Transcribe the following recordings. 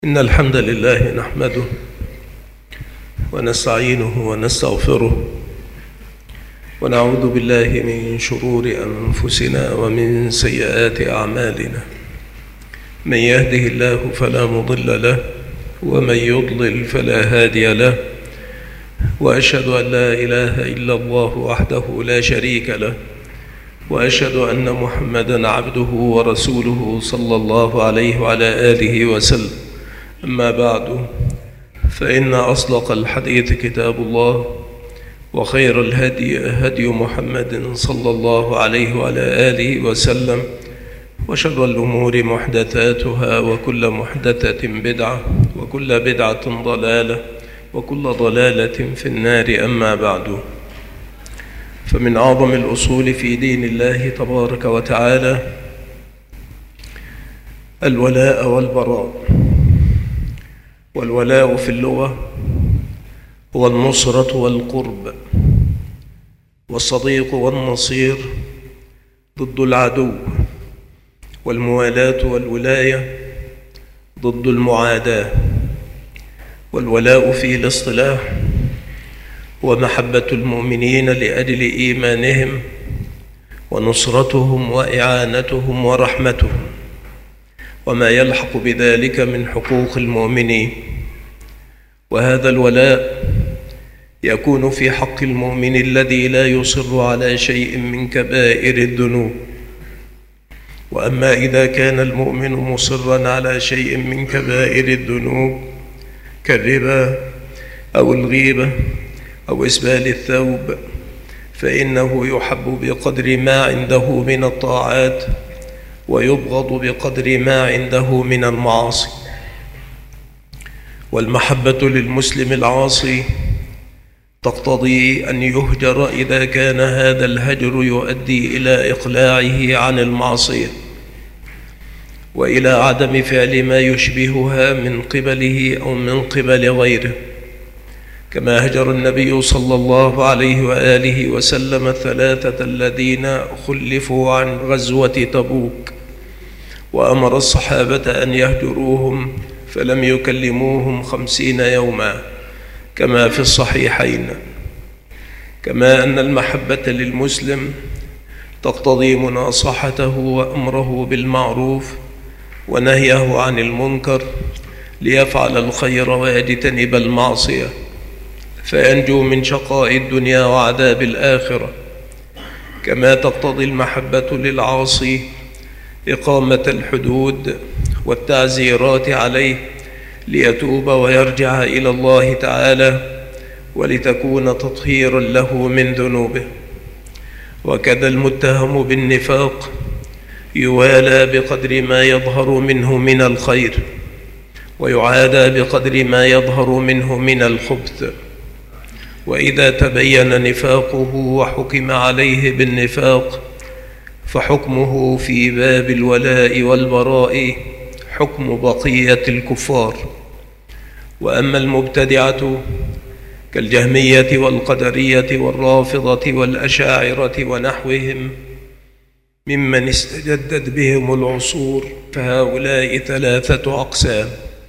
إن الحمد لله نحمده ونستعينه ونستغفره ونعوذ بالله من شرور أنفسنا ومن سيئات أعمالنا. من يهده الله فلا مضل له ومن يضلل فلا هادي له، وأشهد أن لا إله إلا الله وحده لا شريك له، وأشهد أن محمدًا عبده ورسوله صلى الله عليه وعلى آله وسلم. أما بعد، فإن أصدق الحديث كتاب الله، وخير الهدي هدي محمد صلى الله عليه وعلى آله وسلم، وشر الأمور محدثاتها، وكل محدثة بدعة، وكل بدعة ضلالة، وكل ضلالة في النار. أما بعد، فمن أعظم الأصول في دين الله تبارك وتعالى الولاء والبراء. والولاء في اللغة هو النصرة والقرب، والصديق والنصير ضد العدو، والموالاة والولاية ضد المعاداة. والولاء في الاصطلاح هو محبة المؤمنين لأجل إيمانهم، ونصرتهم وإعانتهم ورحمتهم، وما يلحق بذلك من حقوق المؤمنين. وهذا الولاء يكون في حق المؤمن الذي لا يصر على شيء من كبائر الذنوب. وأما إذا كان المؤمن مصرا على شيء من كبائر الذنوب كالربا أو الغيبة أو إسبال الثوب، فإنه يحب بقدر ما عنده من الطاعات، ويبغض بقدر ما عنده من المعاصي. والمحبة للمسلم العاصي تقتضي أن يهجر إذا كان هذا الهجر يؤدي إلى إقلاعه عن المعصية، وإلى عدم فعل ما يشبهها من قبله أو من قبل غيره، كما هجر النبي صلى الله عليه وآله وسلم الثلاثة الذين خلفوا عن غزوة تبوك، وأمر الصحابة أن يهجروهم فلم يكلموهم 50 يوما كما في الصحيحين. كما أن المحبة للمسلم تقتضي مناصحته وأمره بالمعروف ونهيه عن المنكر ليفعل الخير ويجتنب المعصية، فينجو من شقاء الدنيا وعذاب الآخرة. كما تقتضي المحبة للعاصي إقامة الحدود والتعزيرات عليه ليتوب ويرجع إلى الله تعالى، ولتكون تطهيرا له من ذنوبه. وكذا المتهم بالنفاق يوالى بقدر ما يظهر منه من الخير، ويعادى بقدر ما يظهر منه من الخبث. وإذا تبين نفاقه وحكم عليه بالنفاق، فحكمه في باب الولاء والبراء حكم بقية الكفار. وأما المبتدعة كالجهمية والقدرية والرافضة والأشاعرة ونحوهم ممن استجدت بهم العصور، فهؤلاء 3 أقسام.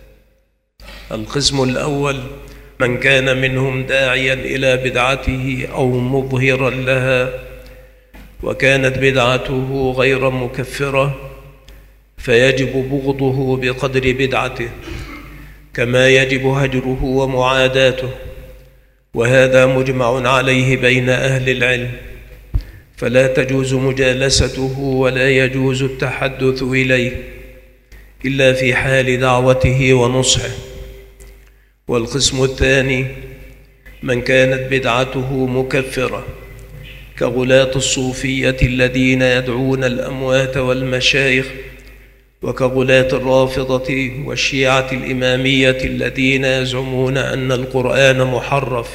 القسم الأول من كان منهم داعيا إلى بدعته أو مظهرا لها، وكانت بدعته غير مكفرة، فيجب بغضه بقدر بدعته، كما يجب هجره ومعاداته. وهذا مجمع عليه بين أهل العلم، فلا تجوز مجالسته ولا يجوز التحدث إليه إلا في حال دعوته ونصحه. والقسم الثاني من كانت بدعته مكفرة كغلاة الصوفية الذين يدعون الأموات والمشايخ، وكغلاة الرافضة والشيعة الإمامية الذين يزعمون أن القرآن محرف،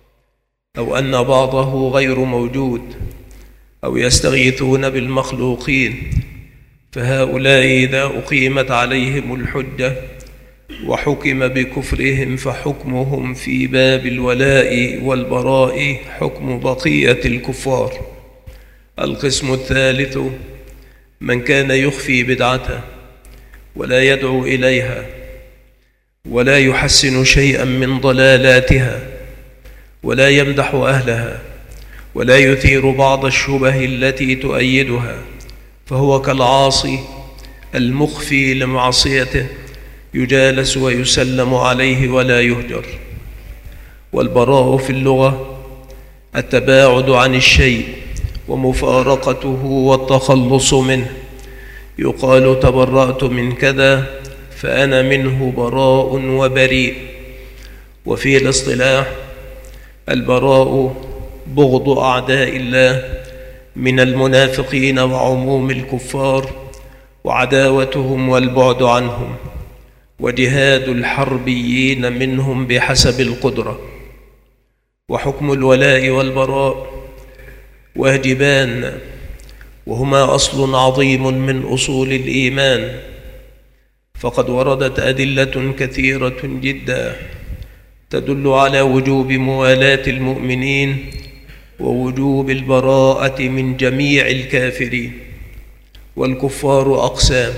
أو أن بعضه غير موجود، أو يستغيثون بالمخلوقين. فهؤلاء إذا أقيمت عليهم الحجة وحكم بكفرهم، فحكمهم في باب الولاء والبراء حكم بقية الكفار. القسم الثالث من كان يخفي بدعته ولا يدعو إليها، ولا يحسن شيئا من ضلالاتها، ولا يمدح أهلها، ولا يثير بعض الشبه التي تؤيدها، فهو كالعاصي المخفي لمعصيته، يجالس ويسلم عليه ولا يهجر. والبراء في اللغة التباعد عن الشيء ومفارقته والتخلص منه. يقال تبرأت من كذا فأنا منه براء وبريء. وفي الاصطلاح البراء بغض أعداء الله من المنافقين وعموم الكفار، وعداوتهم والبعد عنهم، وجهاد الحربيين منهم بحسب القدرة. وحكم الولاء والبراء واجبان، وهما أصل عظيم من أصول الإيمان، فقد وردت أدلة كثيرة جدا تدل على وجوب موالاة المؤمنين ووجوب البراءة من جميع الكافرين. والكفار أقسام: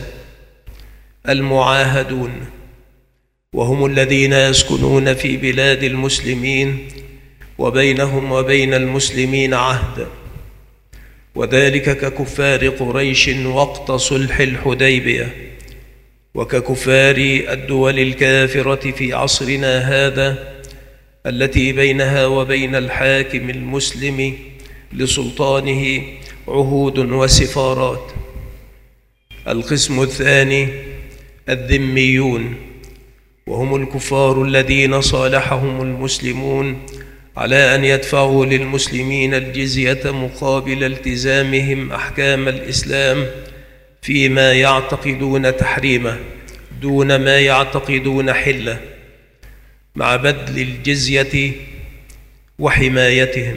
المعاهدون، وهم الذين يسكنون في بلاد المسلمين وبينهم وبين المسلمين عهد، وذلك ككفار قريش وقت صلح الحديبية، وككفار الدول الكافرة في عصرنا هذا التي بينها وبين الحاكم المسلم لسلطانه عهود وسفارات. القسم الثاني الذميون، وهم الكفار الذين صالحهم المسلمون على أن يدفعوا للمسلمين الجزية مقابل التزامهم أحكام الإسلام فيما يعتقدون تحريمه دون ما يعتقدون حله، مع بذل الجزية وحمايتهم.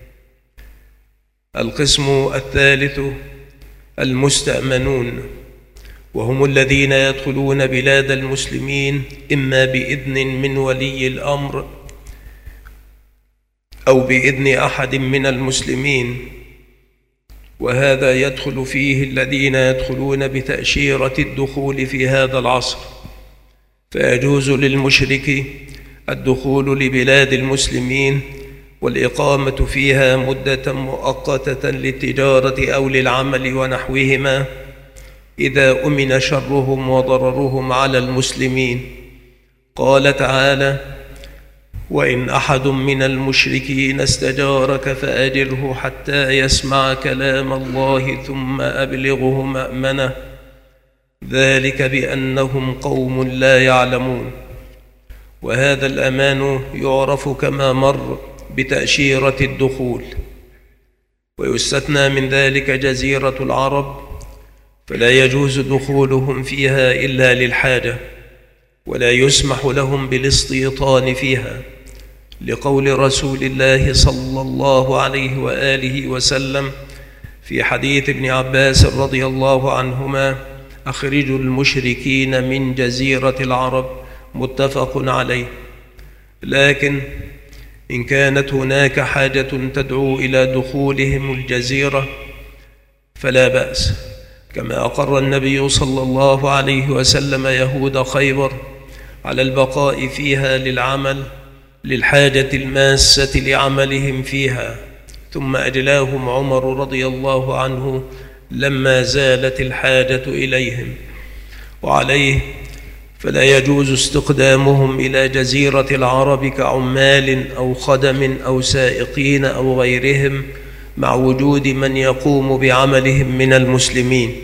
القسم الثالث المستأمنون، وهم الذين يدخلون بلاد المسلمين إما بإذن من ولي الأمر أو بإذن أحد من المسلمين، وهذا يدخل فيه الذين يدخلون بتأشيرة الدخول في هذا العصر، فيجوز للمشرك الدخول لبلاد المسلمين والإقامة فيها مدة مؤقتة للتجارة أو للعمل ونحوهما، إذا أمن شرهم وضررهم على المسلمين. قال تعالى: وإن أحد من المشركين استجارك فأجره حتى يسمع كلام الله ثم أبلغه مأمنه، ذلك بأنهم قوم لا يعلمون. وهذا الأمان يعرف كما مر بتأشيرة الدخول. ويستثنى من ذلك جزيرة العرب، فلا يجوز دخولهم فيها إلا للحاجة، ولا يسمح لهم بالاستيطان فيها، لقول رسول الله صلى الله عليه وآله وسلم في حديث ابن عباس رضي الله عنهما: أخرجوا المشركين من جزيرة العرب، متفق عليه. لكن إن كانت هناك حاجة تدعو إلى دخولهم الجزيرة فلا بأس، كما أقر النبي صلى الله عليه وسلم يهود خيبر على البقاء فيها للعمل للحاجة الماسة لعملهم فيها، ثم أجلاهم عمر رضي الله عنه لما زالت الحاجة إليهم. وعليه فلا يجوز استقدامهم إلى جزيرة العرب كعمال أو خدم أو سائقين أو غيرهم، مع وجود من يقوم بعملهم من المسلمين.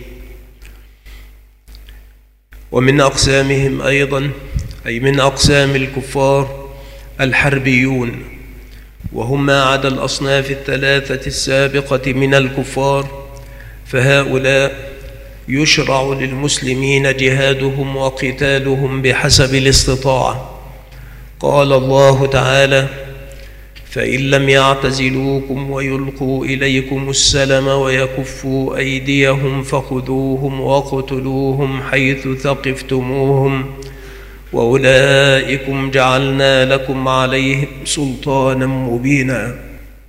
ومن أقسامهم أيضا، أي من أقسام الكفار، الحربيون، وهم ما عدا الأصناف الثلاثة السابقة من الكفار، فهؤلاء يشرع للمسلمين جهادهم وقتالهم بحسب الاستطاعة. قال الله تعالى: فإن لم يعتزلوكم ويلقوا إليكم السلم ويكفوا أيديهم فخذوهم واقتلوهم حيث ثقفتموهم وأولئكم جعلنا لكم عليهم سلطانا مبينا.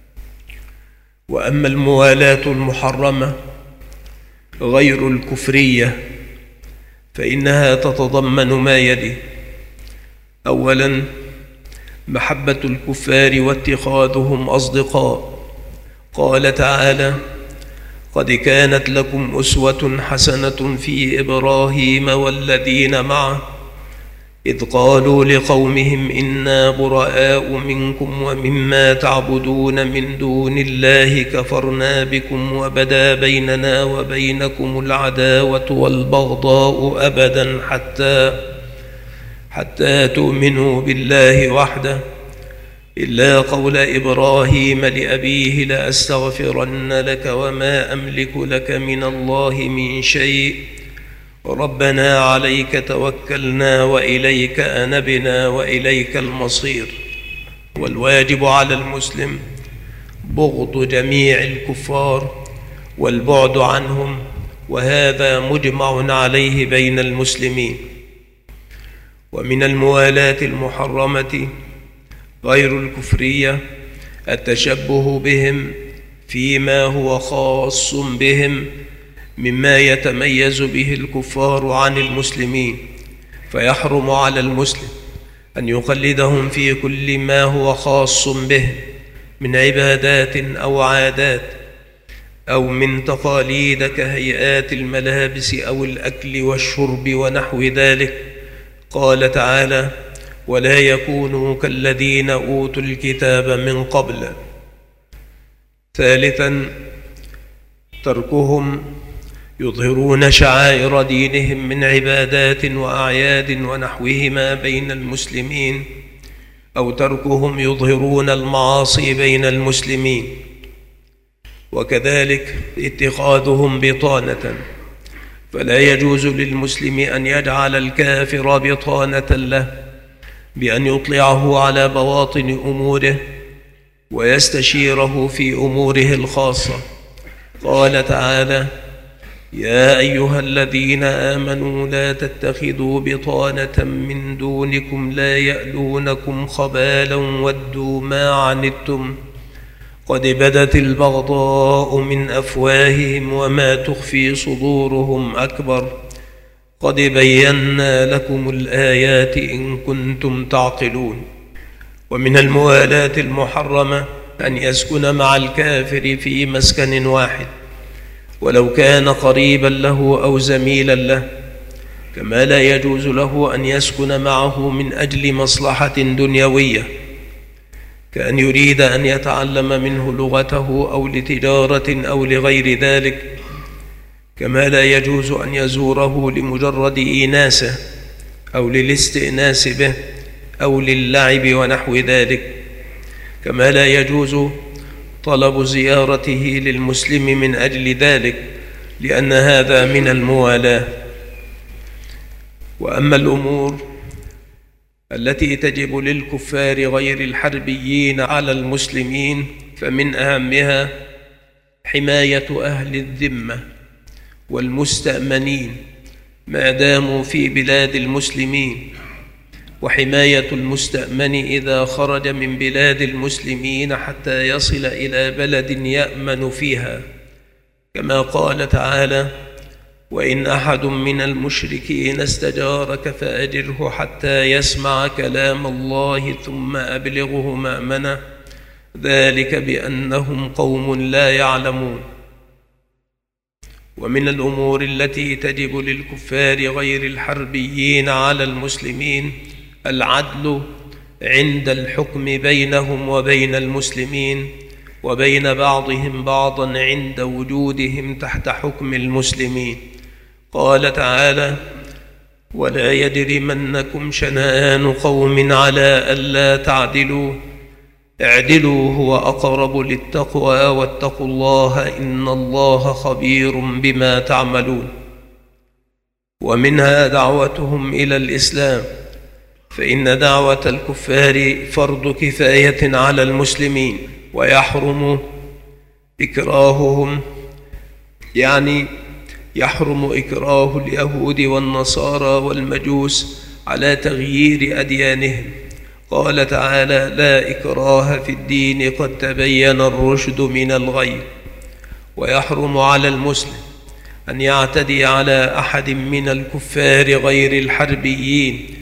وأما الموالاة المحرمة غير الكفرية فإنها تتضمن ما يلي: أولا، محبة الكفار واتخاذهم أصدقاء. قال تعالى: قد كانت لكم أسوة حسنة في إبراهيم والذين معه إذ قالوا لقومهم إنا براء منكم ومما تعبدون من دون الله كفرنا بكم وبدا بيننا وبينكم العداوة والبغضاء أبدا حتى تؤمنوا بالله وحده إلا قول إبراهيم لأبيه لأستغفرن لك وما أملك لك من الله من شيء ربنا عليك توكلنا وإليك أنبنا وإليك المصير. والواجب على المسلم بغض جميع الكفار والبعد عنهم، وهذا مجمع عليه بين المسلمين. ومن الموالاة المحرمة غير الكفرية التشبه بهم فيما هو خاص بهم مما يتميز به الكفار عن المسلمين، فيحرم على المسلم أن يقلدهم في كل ما هو خاص به من عبادات أو عادات أو من تقاليد كهيئات الملابس أو الأكل والشرب ونحو ذلك. قال تعالى: ولا يكونوا كالذين أوتوا الكتاب من قبل. ثالثا، تركهم يظهرون شعائر دينهم من عبادات وأعياد ونحوهما بين المسلمين، أو تركهم يظهرون المعاصي بين المسلمين، وكذلك اتخاذهم بطانة، فلا يجوز للمسلم أن يجعل الكافر بطانة له بأن يطلعه على بواطن أموره ويستشيره في أموره الخاصة. قال تعالى: يا أيها الذين آمنوا لا تتخذوا بطانة من دونكم لا يألونكم خبالا ودوا ما عنتم قد بدت البغضاء من أفواههم وما تخفي صدورهم أكبر قد بينا لكم الآيات إن كنتم تعقلون. ومن الموالاة المحرمة أن يسكن مع الكافر في مسكن واحد ولو كان قريبا له أو زميلا له، كما لا يجوز له أن يسكن معه من أجل مصلحة دنيوية كأن يريد أن يتعلم منه لغته أو لتجارة أو لغير ذلك، كما لا يجوز أن يزوره لمجرد إيناسه أو للاستئناس به أو للعب ونحو ذلك، كما لا يجوز طلب زيارته للمسلم من أجل ذلك، لأن هذا من الموالاة. وأما الأمور التي تجب للكفار غير الحربيين على المسلمين فمن أهمها حماية أهل الذمة والمستأمنين ما داموا في بلاد المسلمين، وحماية المستأمن إذا خرج من بلاد المسلمين حتى يصل إلى بلد يأمن فيها، كما قال تعالى: وإن أحد من المشركين استجارك فأجره حتى يسمع كلام الله ثم أبلغه مأمنه ذلك بأنهم قوم لا يعلمون. ومن الأمور التي تجب للكفار غير الحربيين على المسلمين العدل عند الحكم بينهم وبين المسلمين وبين بعضهم بعضا عند وجودهم تحت حكم المسلمين. قال تعالى: ولا يجرمنكم شنآن قوم على ألا تعدلوا اعدلوا هو أقرب للتقوى واتقوا الله إن الله خبير بما تعملون. ومنها دعوتهم إلى الإسلام، فإن دعوة الكفار فرض كفاية على المسلمين، ويحرم إكراههم، يعني يحرم إكراه اليهود والنصارى والمجوس على تغيير أديانهم. قال تعالى: لا إكراه في الدين قد تبين الرشد من الغي. ويحرم على المسلم أن يعتدي على أحد من الكفار غير الحربيين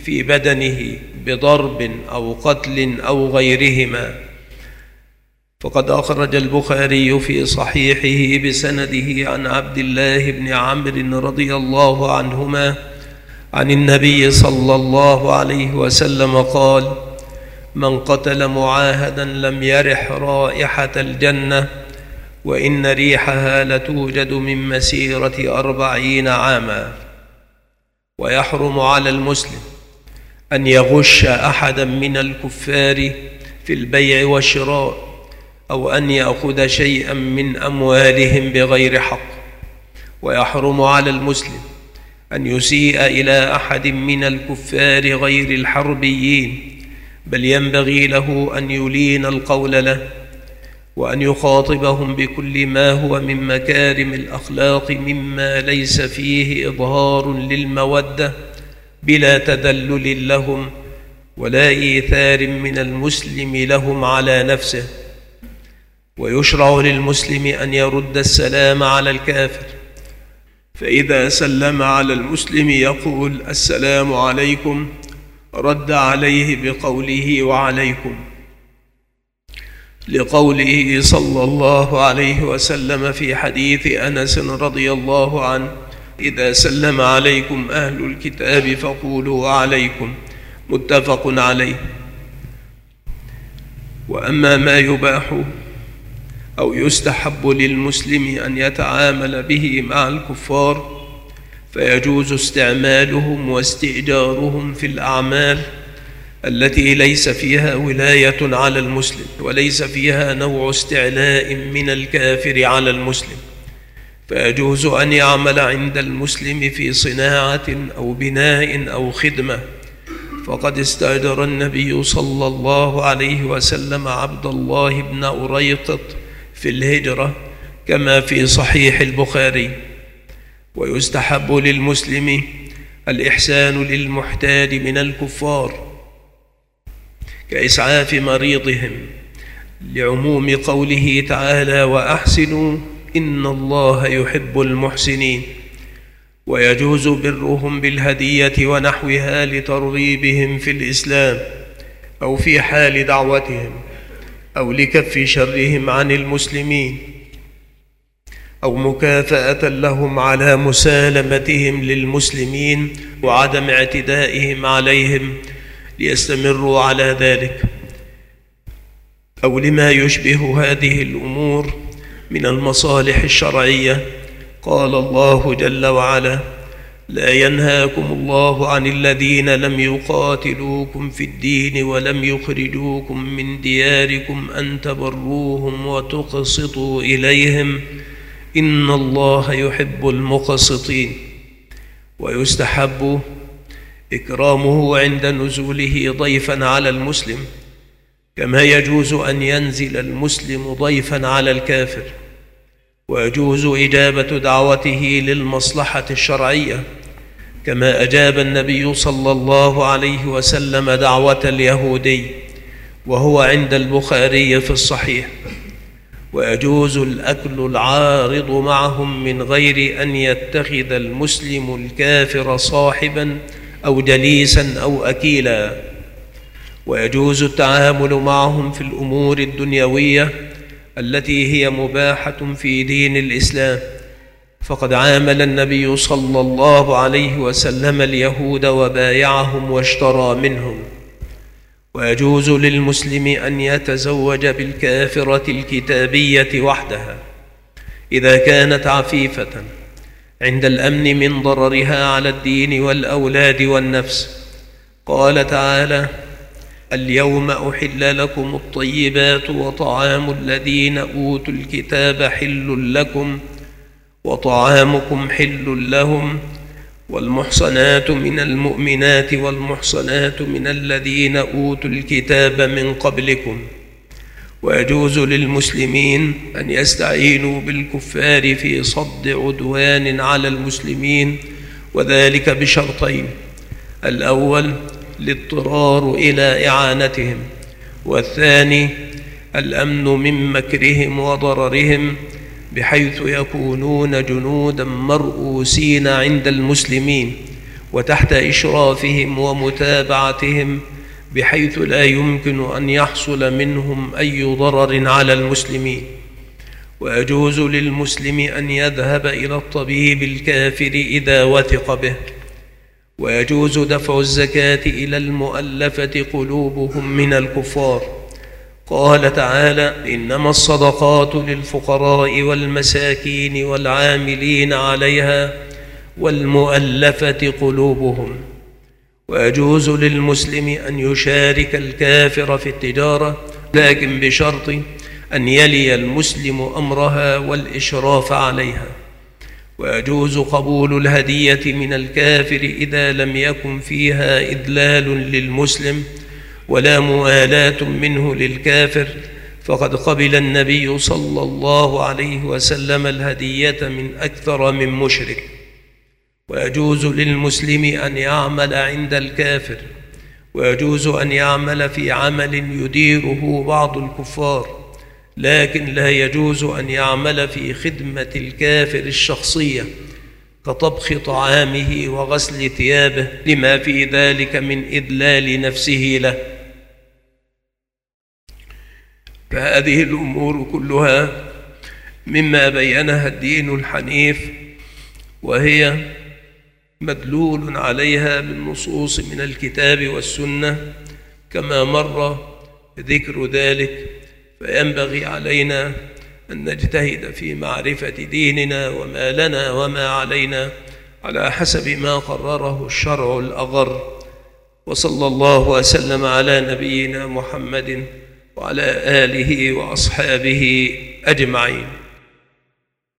في بدنه بضرب أو قتل أو غيرهما. فقد أخرج البخاري في صحيحه بسنده عن عبد الله بن عمرو رضي الله عنهما عن النبي صلى الله عليه وسلم قال: من قتل معاهدا لم يرح رائحة الجنة، وإن ريحها لتوجد من مسيرة 40 عاما. ويحرم على المسلم أن يغش أحدا من الكفار في البيع والشراء، أو أن يأخذ شيئا من أموالهم بغير حق. ويحرم على المسلم أن يسيء إلى أحد من الكفار غير الحربيين، بل ينبغي له أن يلين القول له، وأن يخاطبهم بكل ما هو من مكارم الأخلاق مما ليس فيه إظهار للمودة بلا تدلل لهم ولا إيثار من المسلم لهم على نفسه. ويشرع للمسلم أن يرد السلام على الكافر، فإذا سلم على المسلم يقول: السلام عليكم، رد عليه بقوله: وعليكم، لقوله صلى الله عليه وسلم في حديث أنس رضي الله عنه: إذا سلم عليكم أهل الكتاب فقولوا وعليكم، متفق عليه. وأما ما يباح أو يستحب للمسلم أن يتعامل به مع الكفار، فيجوز استعمالهم واستئجارهم في الأعمال التي ليس فيها ولاية على المسلم، وليس فيها نوع استعلاء من الكافر على المسلم. فيجوز أن يعمل عند المسلم في صناعة أو بناء أو خدمة، فقد استأجر النبي صلى الله عليه وسلم عبد الله بن أريقط في الهجرة كما في صحيح البخاري. ويستحب للمسلم الإحسان للمحتاج من الكفار كإسعاف مريضهم، لعموم قوله تعالى: وأحسنوا إن الله يحب المحسنين. ويجوز برهم بالهدية ونحوها لترغيبهم في الإسلام، أو في حال دعوتهم، أو لكف شرهم عن المسلمين، أو مكافأة لهم على مسالمتهم للمسلمين وعدم اعتدائهم عليهم ليستمروا على ذلك، أو لما يشبه هذه الأمور من المصالح الشرعية. قال الله جل وعلا: لا ينهاكم الله عن الذين لم يقاتلوكم في الدين ولم يخرجوكم من دياركم أن تبروهم وتقسطوا إليهم إن الله يحب المقسطين. ويستحب إكرامه عند نزوله ضيفا على المسلم، كما يجوز أن ينزل المسلم ضيفا على الكافر. ويجوز إجابة دعوته للمصلحة الشرعية، كما أجاب النبي صلى الله عليه وسلم دعوة اليهودي، وهو عند البخاري في الصحيح. ويجوز الأكل العارض معهم من غير أن يتخذ المسلم الكافر صاحبا أو جليسا أو أكيلا. ويجوز التعامل معهم في الأمور الدنيوية التي هي مباحة في دين الإسلام، فقد عامل النبي صلى الله عليه وسلم اليهود وبايعهم واشترى منهم. ويجوز للمسلم أن يتزوج بالكافرة الكتابية وحدها إذا كانت عفيفة عند الأمن من ضررها على الدين والأولاد والنفس. قال تعالى: اليوم أحل لكم الطيبات وطعام الذين أوتوا الكتاب حل لكم وطعامكم حل لهم والمحصنات من المؤمنات والمحصنات من الذين أوتوا الكتاب من قبلكم. ويجوز للمسلمين أن يستعينوا بالكفار في صد عدوان على المسلمين، وذلك بشرطين: الأول الاضطرار إلى إعانتهم، والثاني الأمن من مكرهم وضررهم، بحيث يكونون جنودا مرؤوسين عند المسلمين وتحت إشرافهم ومتابعتهم، بحيث لا يمكن أن يحصل منهم أي ضرر على المسلمين. ويجوز للمسلم أن يذهب إلى الطبيب الكافر إذا وثق به. ويجوز دفع الزكاة إلى المؤلفة قلوبهم من الكفار. قال تعالى: إنما الصدقات للفقراء والمساكين والعاملين عليها والمؤلفة قلوبهم. ويجوز للمسلم أن يشارك الكافر في التجارة، لكن بشرط أن يلي المسلم أمرها والإشراف عليها. ويجوز قبول الهدية من الكافر إذا لم يكن فيها إذلال للمسلم ولا موالاة منه للكافر، فقد قبل النبي صلى الله عليه وسلم الهدية من أكثر من مشرك. ويجوز للمسلم أن يعمل عند الكافر، ويجوز أن يعمل في عمل يديره بعض الكفار، لكن لا يجوز أن يعمل في خدمة الكافر الشخصية كطبخ طعامه وغسل ثيابه، لما في ذلك من إذلال نفسه له. فهذه الأمور كلها مما بينها الدين الحنيف، وهي مدلول عليها بالنصوص من الكتاب والسنة كما مر ذكر ذلك. فينبغي علينا أن نجتهد في معرفة ديننا وما لنا وما علينا على حسب ما قرره الشرع الأغر. وصلى الله وسلم على نبينا محمد وعلى آله وأصحابه أجمعين.